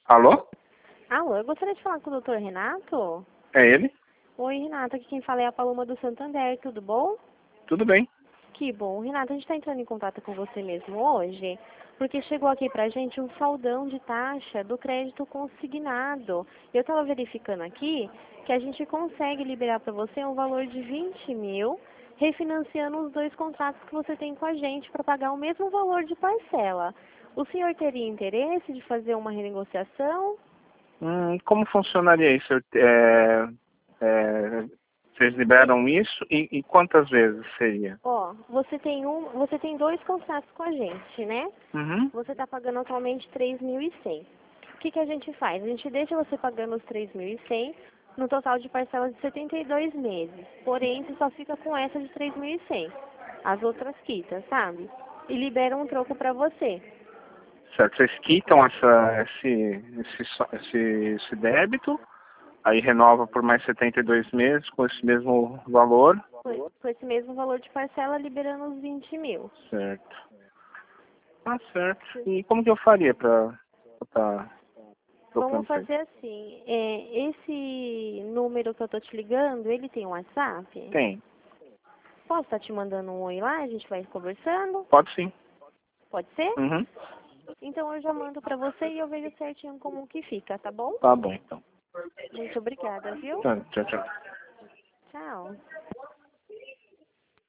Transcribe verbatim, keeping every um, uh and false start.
Alô? Alô, eu gostaria de falar com o doutor Renato. É ele? Oi, Renato, aqui quem fala é a Paloma do Santander, tudo bom? Tudo bem. Que bom. Renato, a gente está entrando em contato com você mesmo hoje, porque chegou aqui pra gente um saldão de taxa do crédito consignado. Eu estava verificando aqui que a gente consegue liberar para você um valor de vinte mil, refinanciando os dois contratos que você tem com a gente para pagar o mesmo valor de parcela. O senhor teria interesse de fazer uma renegociação? Hum, como funcionaria isso? É, é, vocês liberam isso e, e quantas vezes seria? Ó, você tem um, você tem dois contratos com a gente, né? Uhum. Você está pagando atualmente três mil e cem. O que que a gente faz? A gente deixa você pagando os três mil e cem no total de parcelas de setenta e dois meses. Porém, você só fica com essa de três mil e cem. As outras quitas, sabe? E libera um troco para você. Certo. Vocês quitam essa, esse, esse, so- esse, esse débito, aí renova por mais setenta e dois meses com esse mesmo valor. Com com esse mesmo valor de parcela, liberando os vinte mil. Certo. Ah, certo. E como que eu faria para estar trocando Vamos isso aí? fazer assim. É, esse número que eu tô te ligando, ele tem um WhatsApp? Tem. Posso estar te mandando um oi lá? A gente vai conversando? Pode sim. Pode ser? Uhum. Então eu já mando pra você e eu vejo certinho como que fica, tá bom? Tá bom, então. Muito obrigada, viu? Tá, tchau, tchau. Tchau.